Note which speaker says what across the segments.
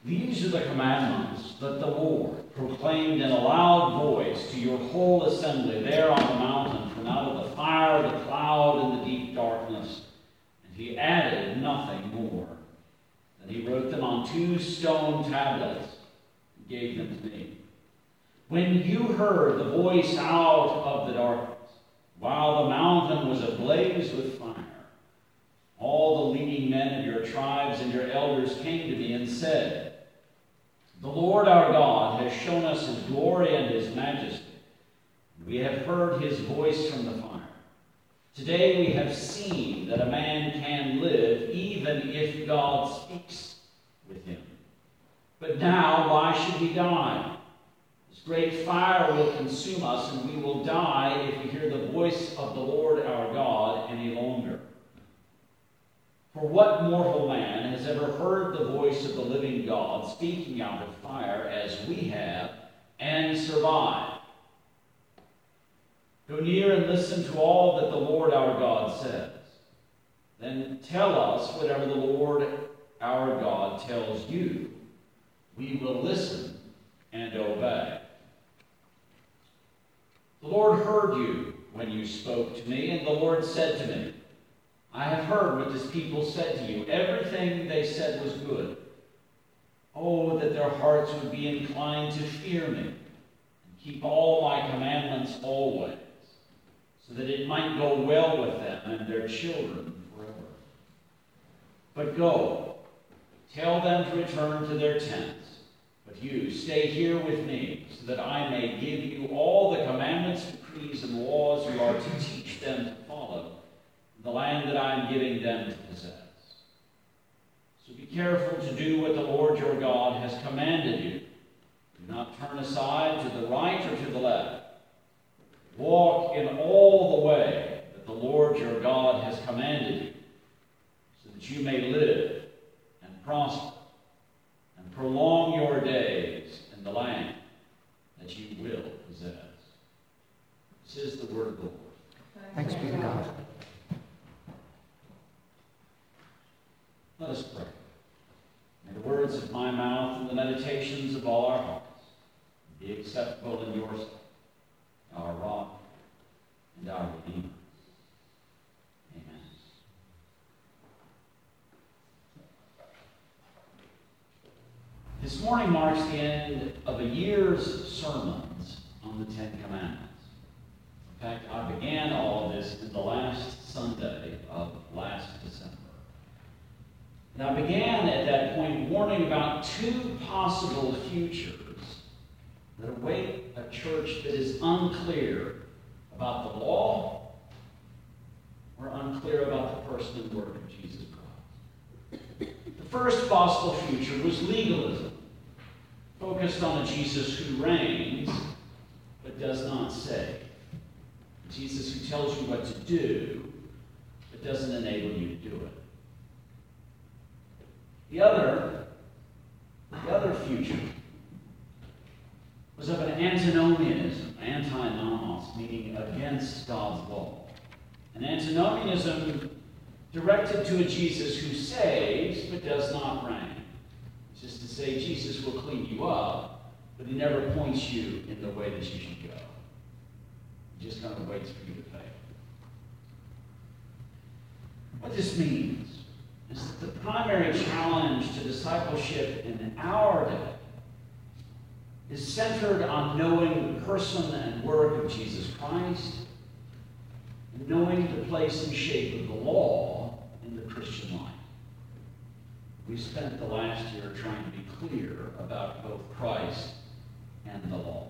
Speaker 1: These are the commandments that the Lord proclaimed in a loud voice to your whole assembly there on the mountain from out of the fire, the cloud, and the deep darkness. And he added nothing more. Then he wrote them on 2 stone tablets and gave them to me. When you heard the voice out of the darkness, while the mountain was ablaze with fire, all the leading men of your tribes and your elders came to me and said, the Lord our God has shown us his glory and his majesty. We have heard his voice from the fire. Today we have seen that a man can live even if God speaks with him. But now why should we die? This great fire will consume us, and we will die if we hear the voice of the Lord our God any longer. For what mortal man has ever heard the voice of the living God speaking out of fire as we have and survived? Go near and listen to all that the Lord our God says. Then tell us whatever the Lord our God tells you. We will listen and obey. The Lord heard you when you spoke to me, and the Lord said to me, I have heard what this people said to you. Everything they said was good. Oh, that their hearts would be inclined to fear me and keep all my commandments always, so that it might go well with them and their children forever. But go, tell them to return to their tents. But you, stay here with me, so that I may give you all the commandments, decrees, and laws you are to teach them to follow, the land that I am giving them to possess. So be careful to do what the Lord your God has commanded you. Do not turn aside to the right or to the left. Walk in all the way that the Lord your God has commanded you, so that you may live and prosper and prolong your days in the land that you will possess. This is the word of the Lord.
Speaker 2: Thanks be to God.
Speaker 1: Let us pray. May the words of my mouth and the meditations of all our hearts be acceptable in your sight, our rock and our Redeemer. Amen. This morning marks the end of a year's sermons on the Ten Commandments. In fact, I began all of this in the last Sunday of last December. And I began at that point warning about 2 possible futures that await a church that is unclear about the law or unclear about the person and work of Jesus Christ. The first possible future was legalism, focused on a Jesus who reigns but does not save. A Jesus who tells you what to do but doesn't enable you to do it. The other future was of an antinomianism, anti-nomos, meaning against God's law. An antinomianism directed to a Jesus who saves but does not reign. It's just to say Jesus will clean you up, but he never points you in the way that you should go. He just kind of waits for you to fail. What this means is that the primary challenge to discipleship in our day is centered on knowing the person and work of Jesus Christ and knowing the place and shape of the law in the Christian life. We spent the last year trying to be clear about both Christ and the law.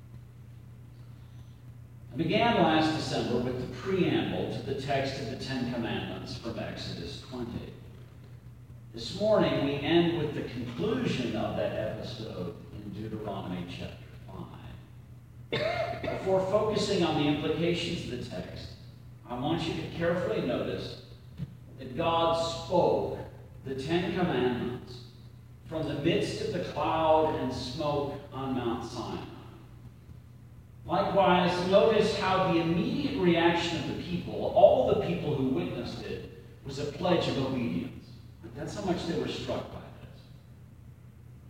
Speaker 1: I began last December with the preamble to the text of the Ten Commandments from Exodus 20. This morning, we end with the conclusion of that episode in Deuteronomy chapter 5. Before focusing on the implications of the text, I want you to carefully notice that God spoke the Ten Commandments from the midst of the cloud and smoke on Mount Sinai. Likewise, notice how the immediate reaction of the people, all the people who witnessed it, was a pledge of obedience. That's how much they were struck by this.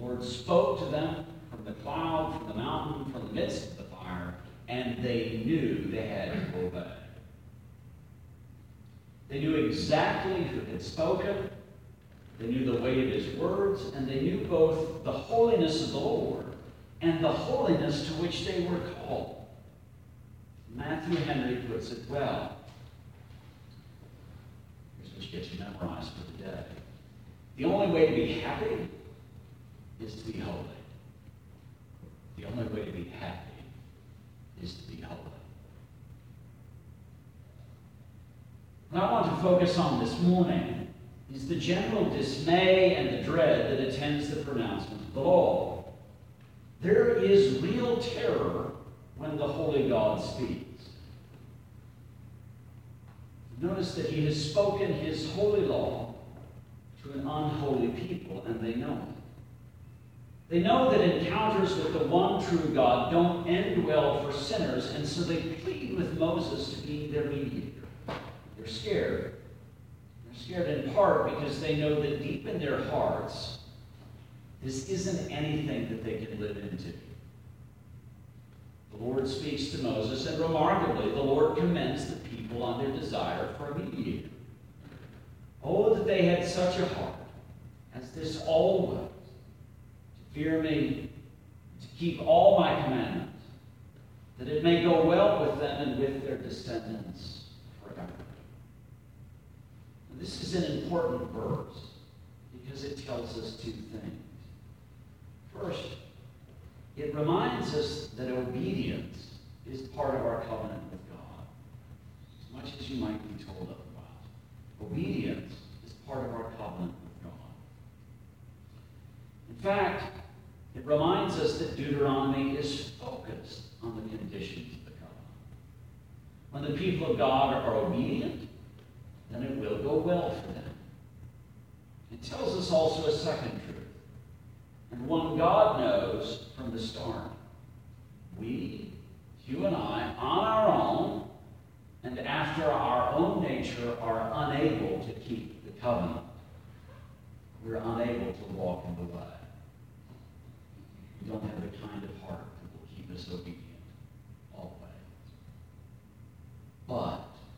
Speaker 1: The Lord spoke to them from the cloud, from the mountain, from the midst of the fire, and they knew they had to obey. They knew exactly who had spoken, they knew the weight of his words, and they knew both the holiness of the Lord and the holiness to which they were called. Matthew Henry puts it well. Here's what you get you memorized for the day. The only way to be happy is to be holy. The only way to be happy is to be holy. What I want to focus on this morning is the general dismay and the dread that attends the pronouncement of the law. There is real terror when the holy God speaks. Notice that he has spoken his holy law to an unholy people, and they know it. They know that encounters with the one true God don't end well for sinners, and so they plead with Moses to be their mediator. They're scared. They're scared in part because they know that deep in their hearts, this isn't anything that they can live into. The Lord speaks to Moses, and remarkably, the Lord commends the people on their desire for a mediator. Oh, that they had such a heart as this always, to fear me, to keep all my commandments, that it may go well with them and with their descendants forever. Now, this is an important verse because it tells us two things. First, it reminds us that obedience is part of our covenant with God, as much as you might be told otherwise. Obedience is part of our covenant with God. In fact, it reminds us that Deuteronomy is focused on the conditions of the covenant. When the people of God are obedient, then it will go well for them. It tells us also a second truth, and one God knows from the start. We, you and I, on our own, and after our own nature, are unable to keep the covenant. We're unable to walk in the way. We don't have the kind of heart that will keep us obedient always. But,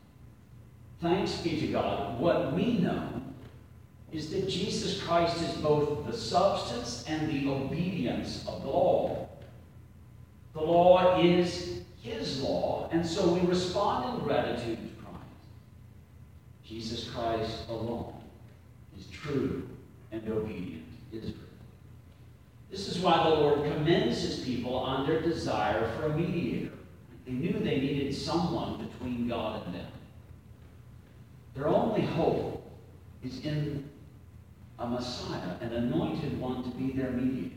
Speaker 1: thanks be to God, what we know is that Jesus Christ is both the substance and the obedience of the law. The law is his law, and so we respond in gratitude to Christ. Jesus Christ alone is true and obedient Israel. This is why the Lord commends his on on their desire for a mediator. They knew they needed someone between God and them. Their only hope is in a Messiah, an anointed one to be their mediator.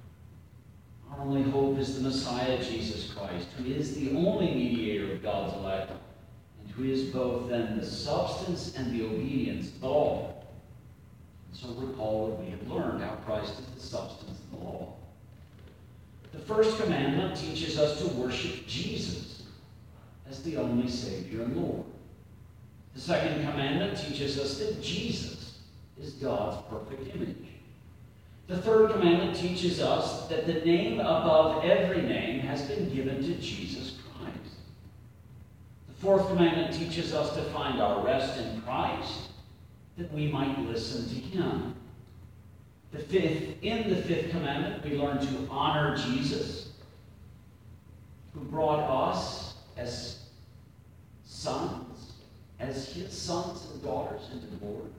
Speaker 1: Our only hope is the Messiah, Jesus Christ, who is the only mediator of God's elect, and who is both then the substance and the obedience of the law. And so recall what we have learned, how Christ is the substance of the law. The first commandment teaches us to worship Jesus as the only Savior and Lord. The second commandment teaches us that Jesus is God's perfect image. The third commandment teaches us that the name above every name has been given to Jesus Christ. The fourth commandment teaches us to find our rest in Christ, that we might listen to him. In the fifth commandment, we learn to honor Jesus, who brought us as sons, as his sons and daughters into the Lord.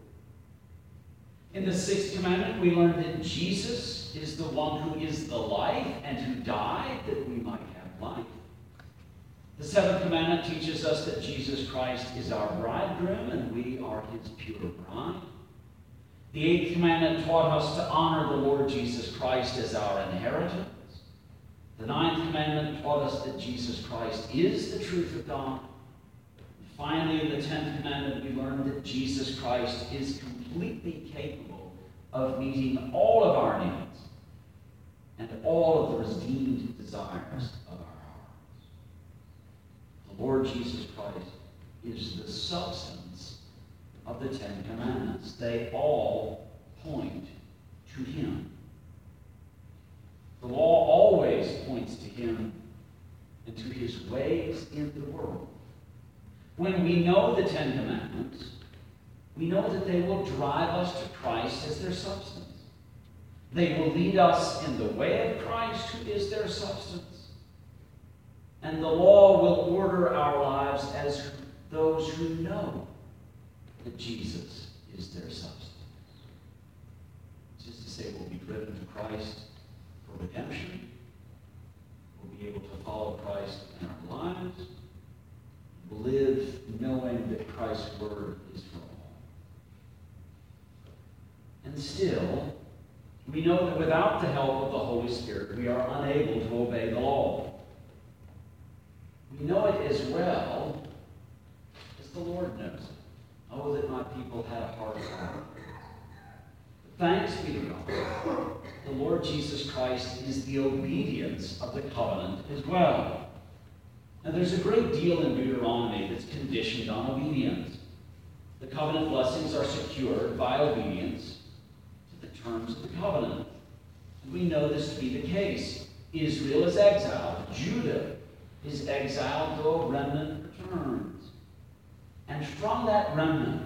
Speaker 1: In the sixth commandment, we learn that Jesus is the one who is the life and who died that we might have life. The seventh commandment teaches us that Jesus Christ is our bridegroom and we are his pure bride. The eighth commandment taught us to honor the Lord Jesus Christ as our inheritance. The ninth commandment taught us that Jesus Christ is the truth of God. And finally, in the 10th commandment, we learned that Jesus Christ is completely capable of meeting all of our needs and all of the redeemed desires of our hearts. The Lord Jesus Christ is the substance of the 10 commandments. They all point to him. The law always points to him and to his ways in the world. When we know the Ten Commandments, we know that they will drive us to Christ as their substance. They will lead us in the way of Christ, who is their substance. And the law will order our lives as those who know that Jesus is their substance. It's just to say we'll be driven to Christ for redemption. We'll be able to follow Christ in our lives. We'll live knowing that Christ's word is for all. And still, we know that without the help of the Holy Spirit, we are unable to obey the law. We know it as well as the Lord knows it. Oh, that my people had a hard heart. Thanks be to God. The Lord Jesus Christ is the obedience of the covenant as well. Now, there's a great deal in Deuteronomy that's conditioned on obedience. The covenant blessings are secured by obedience to the terms of the covenant. And we know this to be the case. Israel is exiled. Judah is exiled, though a remnant returns. And from that remnant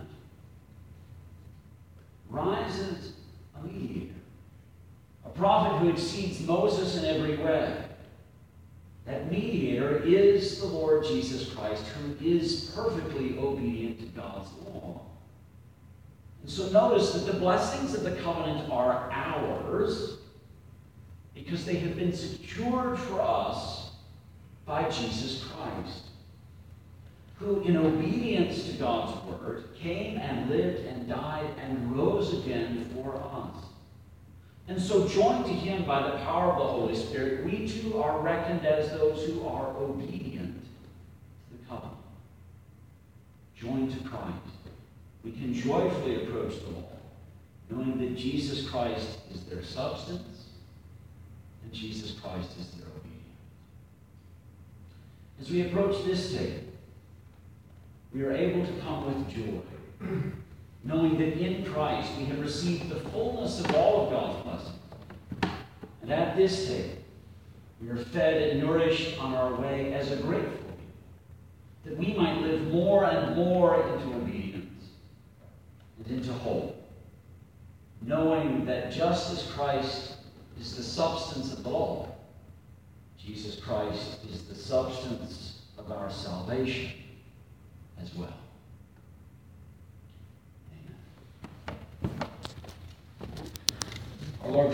Speaker 1: rises a mediator, a prophet who exceeds Moses in every way. That mediator is the Lord Jesus Christ, who is perfectly obedient to God's law. And so notice that the blessings of the covenant are ours because they have been secured for us by Jesus Christ, who in obedience to God's word came and lived and died and rose again for us. And so joined to him by the power of the Holy Spirit, we too are reckoned as those who are obedient to the covenant. Joined to Christ, we can joyfully approach the law, knowing that Jesus Christ is their substance and Jesus Christ is their obedience. As we approach this table, we are able to come with joy, knowing that in Christ we have received the fullness of all of God's blessings. And at this table, we are fed and nourished on our way as a grateful people, that we might live more and more into obedience and into hope, knowing that just as Christ is the substance of the law, Jesus Christ is the substance of our salvation as well. Amen. Our Lord